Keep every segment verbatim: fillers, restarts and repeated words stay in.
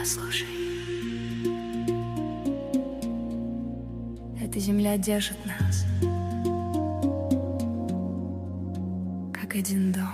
Послушай, эта земля держит нас, как один дом.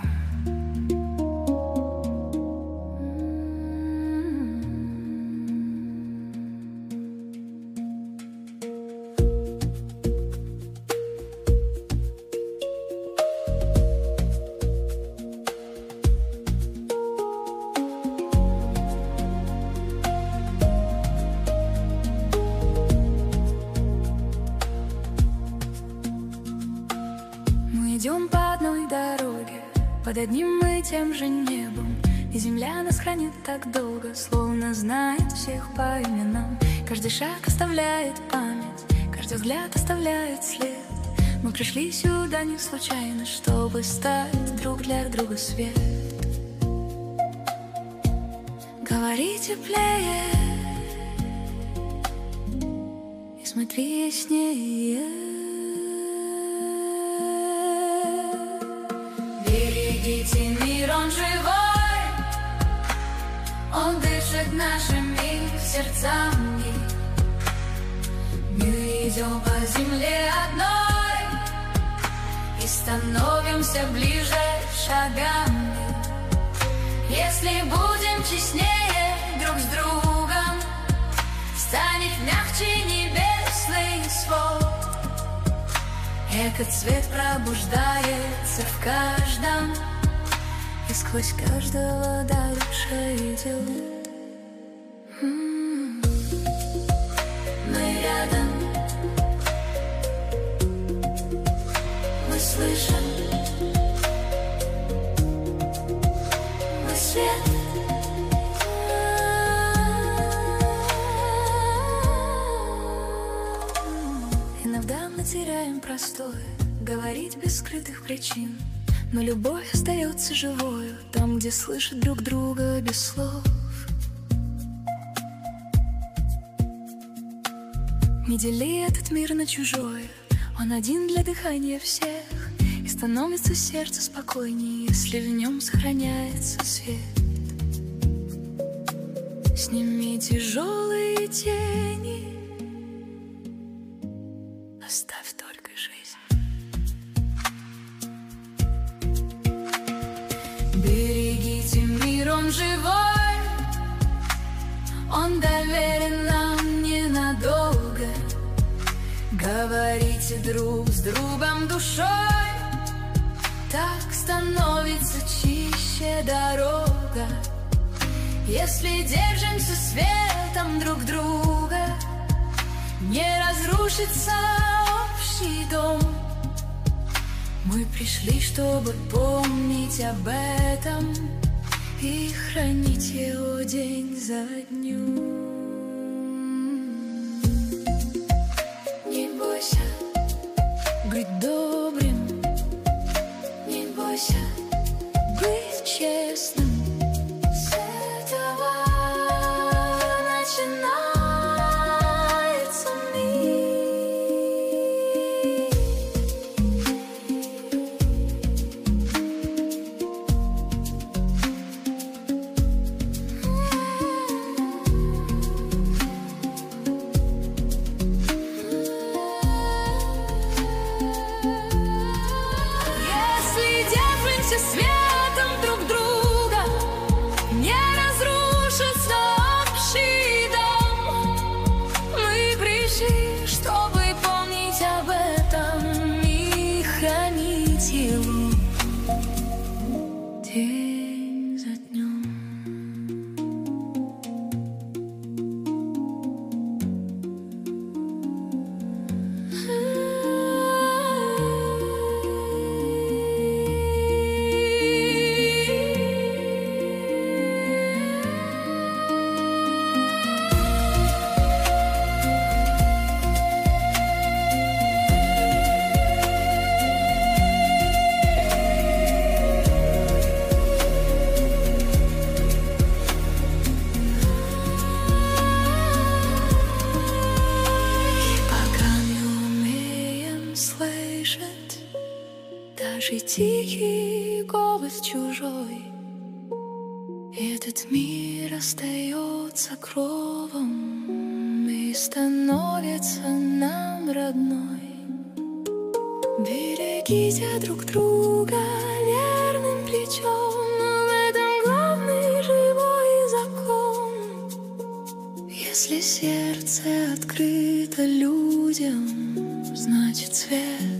Идем по одной дороге, под одним и тем же небом, и земля нас хранит так долго, словно знает всех по именам. Каждый шаг оставляет память, каждый взгляд оставляет след. Мы пришли сюда не случайно, чтобы стать друг для друга свет. Говори теплее и смотри яснее. Берегите мир, он живой, он дышит нашими сердцами. Мы идем по земле одной и становимся ближе шагами. Если будем честнее друг с другом, станет мягче небесный свод. Эко-цвет пробуждается в каждом, и сквозь каждого дальше идет. М-м-м. Мы рядом, мы слышим, мы свет. Иногда мы теряем простое, говорить без скрытых причин, но любовь остается живою там, где слышат друг друга без слов. Не дели этот мир на чужое, он один для дыхания всех, и становится сердце спокойнее, если в нем сохраняется свет. Сними тяжелые тени, оставь только жизнь. Берегите мир, он живой, он доверен нам ненадолго. Говорите друг с другом душой, так становится чище дорога. Если держимся светом друг друга, не разрушится общий дом. Мы пришли, чтобы помнить об этом и хранить его день за днем. Не бойся быть добрым, не бойся быть честным. С этого начинается мир. Если держимся светом друг друга, не разрушится общий дом. Мы пришли, чтобы помнить об этом и хранить его день за днем. Даже тихий голос чужой, И этот мир остается кровом и становится нам родной. Берегите друг друга верным плечом, но в этом главный живой закон. Если сердце открыто людям, значит свет